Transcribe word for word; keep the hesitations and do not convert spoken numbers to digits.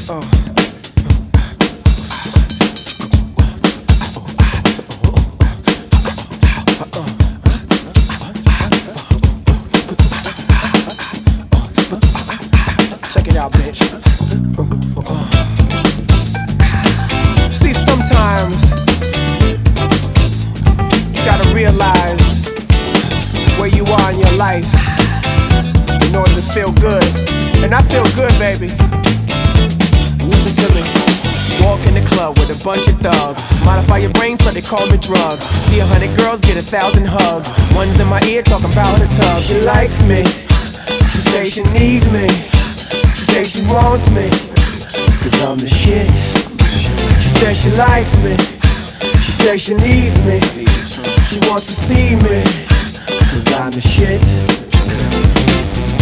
Check it out, bitch. See, sometimes you gotta realize where you are in your life in order to feel good. And I feel good, baby. Listen to me. Walk in the club with a bunch of thugs. Modify your brain so they call me drugs. See a hundred girls get a thousand hugs. One's in my ear talking about her tub. She likes me. She says she needs me. She says she wants me, cause I'm the shit. She says she likes me. She says she needs me. She wants to see me, cause I'm the shit.